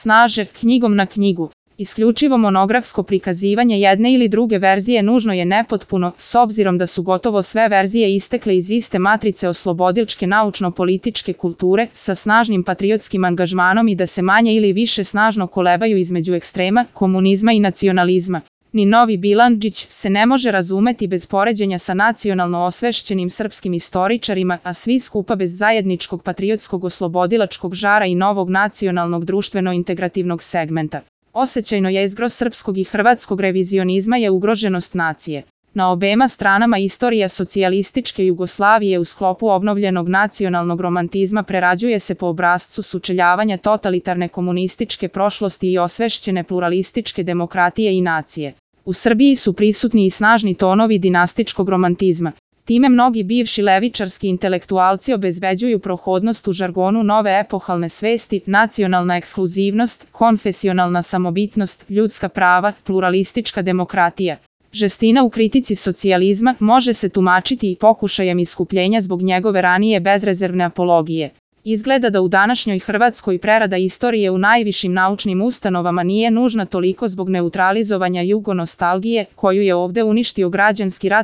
snaže knjigom na knjigu. Isključivo monografsko prikazivanje jedne ili druge verzije nužno je nepotpuno, s obzirom da su gotovo sve verzije istekle iz iste matrice oslobodilačke naučno-političke kulture sa snažnim patriotskim angažmanom i da se manje ili više snažno kolebaju između ekstrema, komunizma i nacionalizma. Ni novi Bilandžić se ne može razumeti bez poređenja sa nacionalno osvešćenim srpskim istoričarima, a svi skupa bez zajedničkog patriotskog oslobodilačkog žara i novog nacionalnog društveno-integrativnog segmenta. Osećajno jezgro srpskog i hrvatskog revizionizma je ugroženost nacije. Na obema stranama istorija socijalističke Jugoslavije u sklopu obnovljenog nacionalnog romantizma prerađuje se po obrascu sučeljavanja totalitarne komunističke prošlosti i osvešćene pluralističke demokratije i nacije. U Srbiji su prisutni i snažni tonovi dinastičkog romantizma. Time mnogi bivši levičarski intelektualci obezbeđuju prohodnost u žargonu nove epohalne svesti, nacionalna ekskluzivnost, konfesionalna samobitnost, ljudska prava, pluralistička demokratija. Žestina u kritici socijalizma može se tumačiti i pokušajem iskupljenja zbog njegove ranije bezrezervne apologije. Izgleda da u današnjoj Hrvatskoj prerada istorije u najvišim naučnim ustanovama nije nužna toliko zbog neutralizovanja jugonostalgije, koju je ovde uništio građanski rat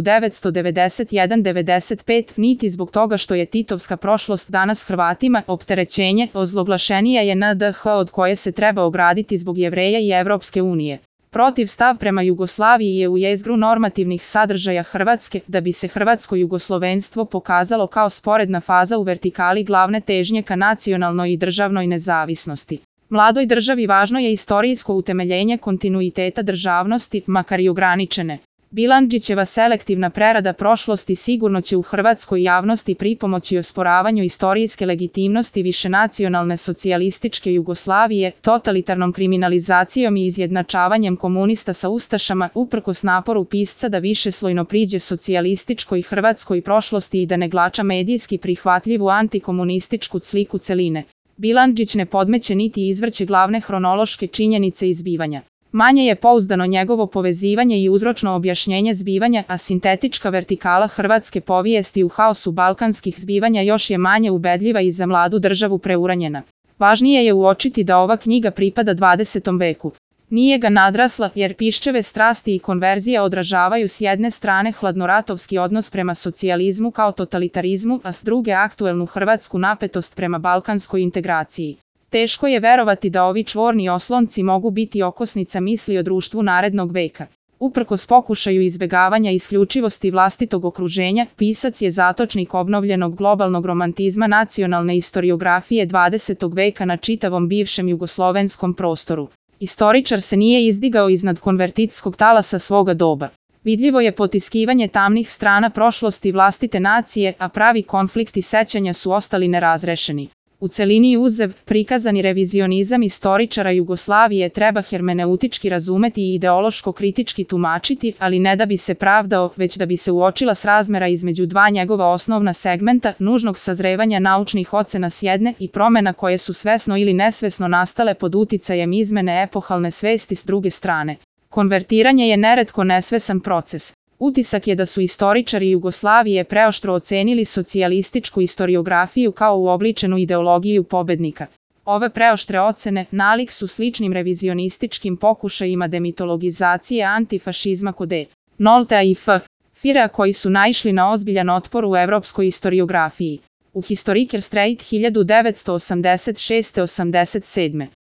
1991-95, niti zbog toga što je titovska prošlost danas Hrvatima opterećenje, ozloglašenija je NDH od koje se treba ograditi zbog Jevreja i Evropske unije. Protiv stav prema Jugoslaviji je u jezgru normativnih sadržaja Hrvatske, da bi se hrvatsko jugoslovenstvo pokazalo kao sporedna faza u vertikali glavne težnje ka nacionalnoj i državnoj nezavisnosti. Mladoj državi važno je istorijsko utemeljenje kontinuiteta državnosti, makar i ograničene. Bilandžićeva selektivna prerada prošlosti sigurno će u hrvatskoj javnosti pripomoći osporavanju istorijske legitimnosti višenacionalne socijalističke Jugoslavije, totalitarnom kriminalizacijom i izjednačavanjem komunista sa ustašama, uprkos naporu pisca da višeslojno priđe socijalističkoj hrvatskoj prošlosti i da ne glača medijski prihvatljivu antikomunističku sliku celine. Bilandžić ne podmeće niti izvrće glavne hronološke činjenice i zbivanja. Manje je pouzdano njegovo povezivanje i uzročno objašnjenje zbivanja, a sintetička vertikala hrvatske povijesti u haosu balkanskih zbivanja još je manje ubedljiva i za mladu državu preuranjena. Važnije je uočiti da ova knjiga pripada 20. veku. Nije ga nadrasla, jer piščeve strasti i konverzija odražavaju s jedne strane hladnoratovski odnos prema socijalizmu kao totalitarizmu, a s druge aktuelnu hrvatsku napetost prema balkanskoj integraciji. Teško je verovati da ovi čvorni oslonci mogu biti okosnica misli o društvu narednog veka. Uprkos pokušaju izbegavanja isključivosti vlastitog okruženja, pisac je zatočnik obnovljenog globalnog romantizma nacionalne istoriografije 20. veka na čitavom bivšem jugoslovenskom prostoru. Istoričar se nije izdigao iznad konvertitskog talasa svoga doba. Vidljivo je potiskivanje tamnih strana prošlosti vlastite nacije, a pravi konflikti sećanja su ostali nerazrešeni. U celini uzev, prikazani revizionizam istoričara Jugoslavije treba hermeneutički razumeti i ideološko kritički tumačiti, ali ne da bi se pravdao, već da bi se uočila srazmera između dva njegova osnovna segmenta, nužnog sazrevanja naučnih ocena s jedne i promena koje su svesno ili nesvesno nastale pod uticajem izmene epohalne svesti s druge strane. Konvertiranje je neretko nesvesan proces. Utisak je da su istoričari Jugoslavije preoštro ocenili socijalističku istoriografiju kao uobličenu ideologiju pobednika. Ove preoštre ocene nalik su sličnim revizionističkim pokušajima demitologizacije antifašizma kod Noltea i Firea koji su naišli na ozbiljan otpor u evropskoj istoriografiji. U Historiker Streit 1986-87.